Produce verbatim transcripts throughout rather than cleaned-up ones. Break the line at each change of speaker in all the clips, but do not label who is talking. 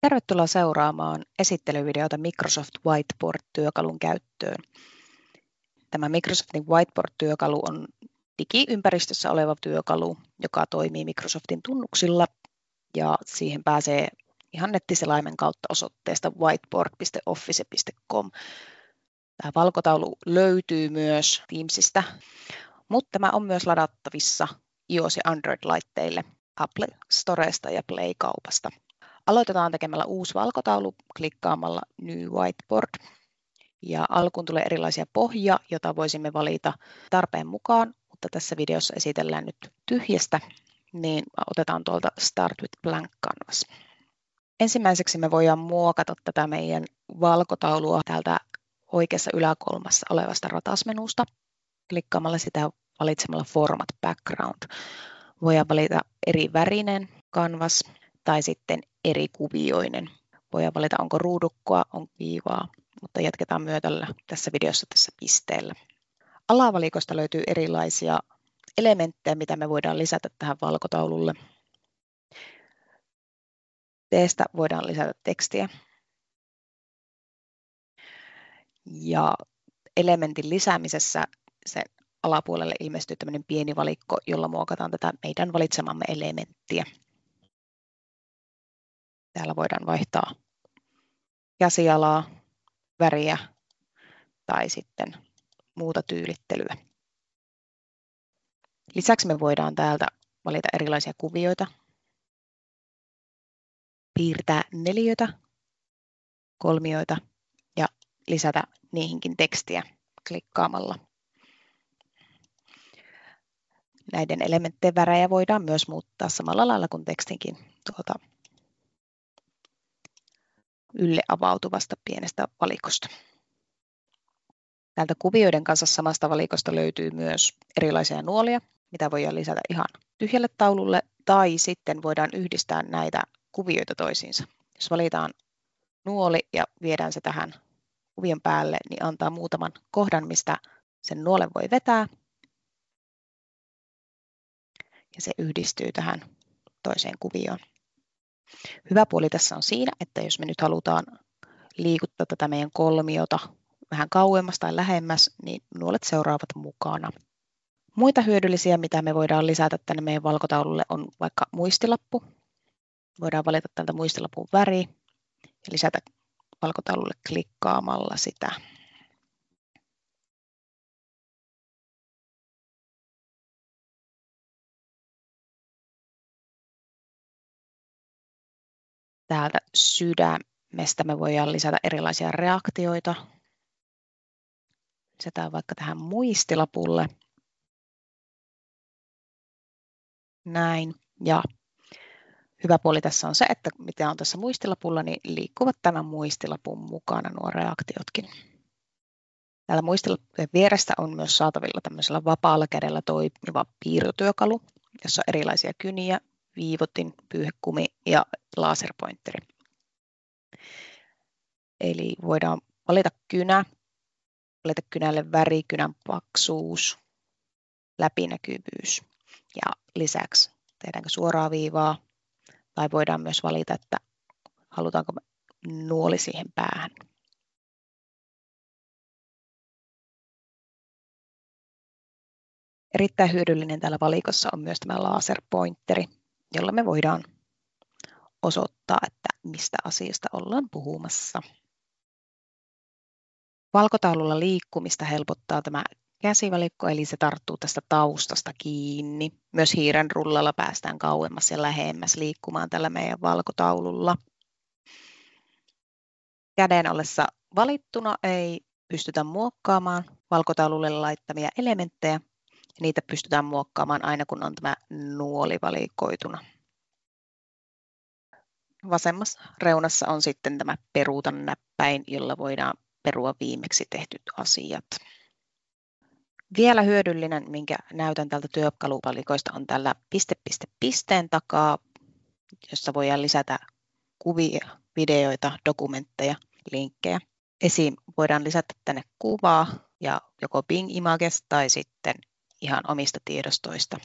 Tervetuloa seuraamaan esittelyvideota Microsoft Whiteboard-työkalun käyttöön. Tämä Microsoftin Whiteboard-työkalu on digiympäristössä oleva työkalu, joka toimii Microsoftin tunnuksilla ja siihen pääsee ihan nettiselaimen kautta osoitteesta whiteboard piste office piste com. Tämä valkotaulu löytyy myös Teamsista, mutta tämä on myös ladattavissa iOS- ja Android-laitteille Apple Storesta ja Play-kaupasta. Aloitetaan tekemällä uusi valkotaulu klikkaamalla New Whiteboard. Ja alkuun tulee erilaisia pohjia, joita voisimme valita tarpeen mukaan, mutta tässä videossa esitellään nyt tyhjästä, niin otetaan tuolta Start with Blank Canvas. Ensimmäiseksi me voidaan muokata tätä meidän valkotaulua täältä oikeassa yläkulmassa olevasta ratasmenusta. Klikkaamalla sitä valitsemalla Format Background. Voidaan valita eri värinen canvas tai sitten eri kuvioinen. Voidaan valita, onko ruudukkoa, on viivaa, mutta jatketaan myötällä tässä videossa tässä pisteellä. Alavalikosta löytyy erilaisia elementtejä, mitä me voidaan lisätä tähän valkotaululle. Teestä voidaan lisätä tekstiä. Ja elementin lisäämisessä se alapuolelle ilmestyy tämmöinen pieni valikko, jolla muokataan tätä meidän valitsemamme elementtiä. Täällä voidaan vaihtaa käsialaa, väriä tai sitten muuta tyylittelyä. Lisäksi me voidaan täältä valita erilaisia kuvioita, piirtää neliötä, kolmioita ja lisätä niihinkin tekstiä klikkaamalla. Näiden elementtien värejä voidaan myös muuttaa samalla lailla kuin tekstinkin tuota ylle avautuvasta pienestä valikosta. Täältä kuvioiden kanssa samasta valikosta löytyy myös erilaisia nuolia, mitä voidaan lisätä ihan tyhjälle taululle, tai sitten voidaan yhdistää näitä kuvioita toisiinsa. Jos valitaan nuoli ja viedään se tähän kuvion päälle, niin antaa muutaman kohdan, mistä sen nuolen voi vetää. Ja se yhdistyy tähän toiseen kuvioon. Hyvä puoli tässä on siinä, että jos me nyt halutaan liikuttaa tätä meidän kolmiota vähän kauemmas tai lähemmäs, niin nuolet seuraavat mukana. Muita hyödyllisiä, mitä me voidaan lisätä tänne meidän valkotaululle, on vaikka muistilappu. Voidaan valita tältä muistilapun väri ja lisätä valkotaululle klikkaamalla sitä. Täältä sydämestä me voidaan lisätä erilaisia reaktioita. Lisätään vaikka tähän muistilapulle. Näin. Ja hyvä puoli tässä on se, että mitä on tässä muistilapulla, niin liikkuvat tämän muistilapun mukana nuo reaktiotkin. Täällä muistilappujen vierestä on myös saatavilla tämmöisellä vapaalla kädellä toimiva piirtotyökalu, jossa on erilaisia kyniä, viivotin, pyyhekumi ja laserpointeri. Eli voidaan valita kynä, valita kynälle väri, kynän paksuus, läpinäkyvyys ja lisäksi tehdäänkö suoraa viivaa tai voidaan myös valita, että halutaanko nuoli siihen päähän. Erittäin hyödyllinen täällä valikossa on myös tämä laserpointeri, jolla me voidaan osoittaa, että mistä asiasta ollaan puhumassa. Valkotaululla liikkumista helpottaa tämä käsivalikko, eli se tarttuu tästä taustasta kiinni. Myös hiiren rullalla päästään kauemmas ja lähemmäs liikkumaan tällä meidän valkotaululla. Käden ollessa valittuna ei pystytä muokkaamaan valkotaululle laittamia elementtejä. Niitä pystytään muokkaamaan aina, kun on tämä nuoli valikoituna. Vasemmassa reunassa on sitten tämä peruuta näppäin, jolla voidaan perua viimeksi tehtyt asiat. Vielä hyödyllinen, minkä näytän tältä työkaluvalikoista, on tällä piste, piste, pisteen takaa, jossa voidaan lisätä kuvia, videoita, dokumentteja, linkkejä. Esim. Voidaan lisätä tänne kuvaa ja joko Bing Images tai sitten ihan omista tiedostoista.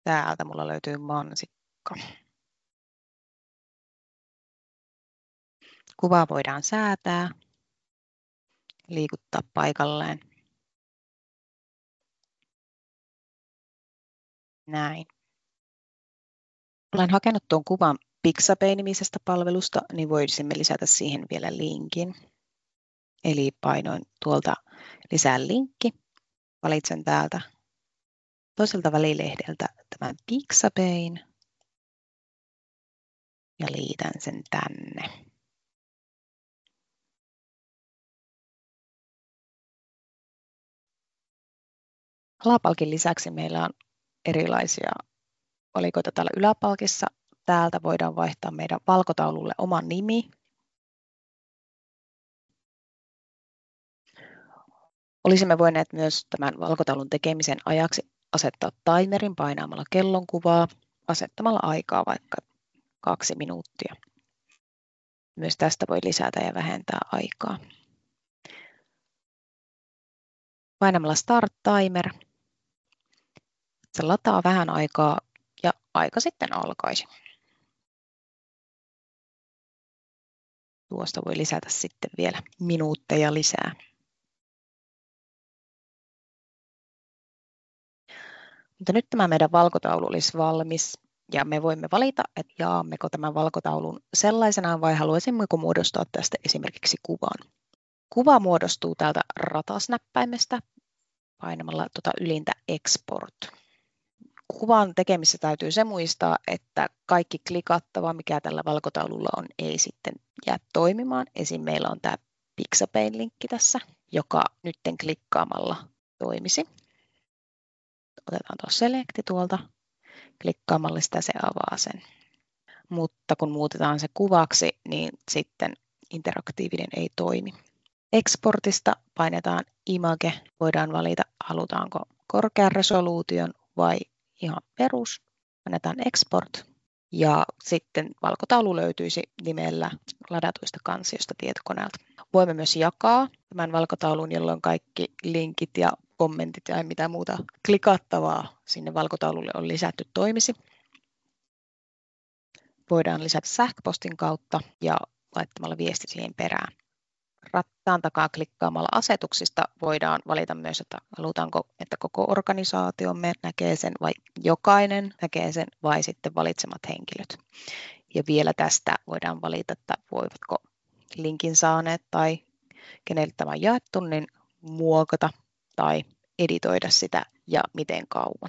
Täältä mulla löytyy mansikka. Kuvaa voidaan säätää, liikuttaa paikalleen. Näin. Olen hakenut tuon kuvan Pixabay-nimisestä palvelusta, niin voisimme lisätä siihen vielä linkin. Eli painoin tuolta lisää linkki. Valitsen täältä toiselta välilehdeltä tämän Pixabayn ja liitän sen tänne. Alapalkin lisäksi meillä on erilaisia valikoita täällä yläpalkissa. Täältä voidaan vaihtaa meidän valkotaululle oma nimi. Olisimme voineet myös tämän valkotaulun tekemisen ajaksi asettaa timerin painaamalla kellonkuvaa, asettamalla aikaa vaikka kaksi minuuttia. Myös tästä voi lisätä ja vähentää aikaa. Painamalla Start Timer. Se lataa vähän aikaa ja aika sitten alkaisi. Tuosta voi lisätä sitten vielä minuutteja lisää. Mutta nyt tämä meidän valkotaulu olisi valmis ja me voimme valita, että jaammeko tämän valkotaulun sellaisenaan vai haluaisimmeko muodostaa tästä esimerkiksi kuvan. Kuva muodostuu täältä ratasnäppäimestä painamalla tuota ylintä Export. Kuvan tekemisessä täytyy se muistaa, että kaikki klikattava, mikä tällä valkotaululla on, ei sitten jää toimimaan. Esim. Meillä on tämä Pixabayn linkki tässä, joka nytten klikkaamalla toimisi. Otetaan tuo Select tuolta, klikkaamalla sitä se avaa sen. Mutta kun muutetaan se kuvaksi, niin sitten interaktiivinen ei toimi. Exportista painetaan Image, voidaan valita halutaanko korkean resoluution vai ihan perus. Painetaan Export ja sitten valkotaulu löytyisi nimellä ladatuista kansiosta tietokoneelta. Voimme myös jakaa tämän valkotaulun, jolloin kaikki linkit ja kommentit ja mitä muuta klikattavaa sinne valkotaululle on lisätty toimisi. Voidaan lisätä sähköpostin kautta ja laittamalla viesti siihen perään. Rattaan takaa klikkaamalla asetuksista voidaan valita myös, että halutaanko, että koko organisaatiomme näkee sen vai jokainen näkee sen vai sitten valitsemat henkilöt. Ja vielä tästä voidaan valita, että voivatko linkin saaneet tai kenelle tämä on jaettu, niin muokata tai editoida sitä ja miten kauan.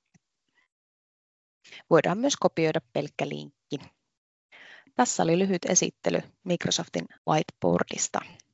Voidaan myös kopioida pelkkä linkki. Tässä oli lyhyt esittely Microsoftin Whiteboardista.